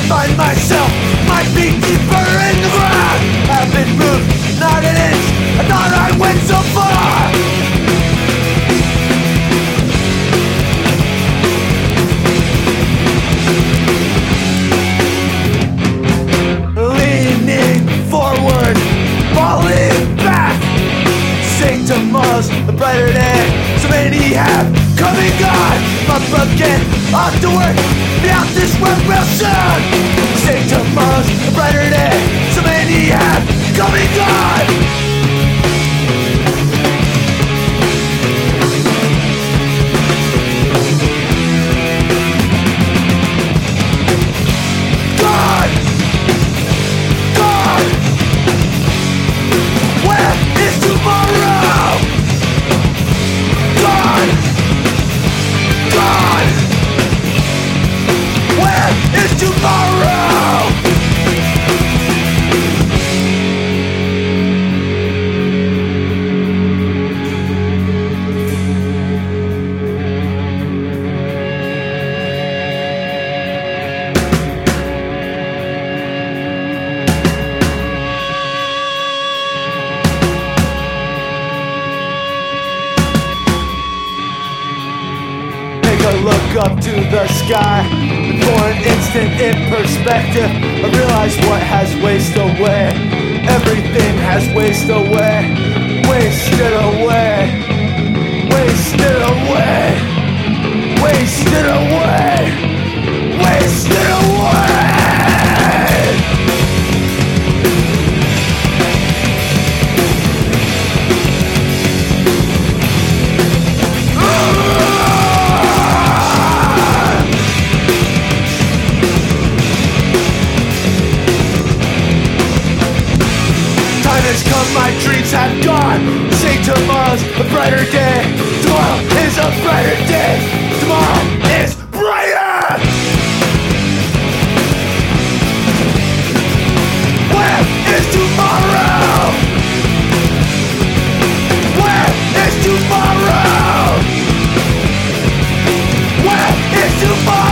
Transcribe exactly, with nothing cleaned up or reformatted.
find myself might be deeper in the ground. Haven't moved, not an inch. I thought I went so far. Leaning forward, falling back. Sing tomorrow's a brighter day. So many have come and gone. Up again, off to work, beyond this world real soon. Sing tomorrow's a brighter day. So many have come and gone. Look up to the sky, and for an instant in perspective, I realize what has wasted away. Everything has wasted away, wasted away, wasted away, wasted away, wasted away. Come, my dreams have gone. Say tomorrow's a brighter day. Tomorrow is a brighter day. Tomorrow is brighter. Where is tomorrow? Where is tomorrow? Where is tomorrow?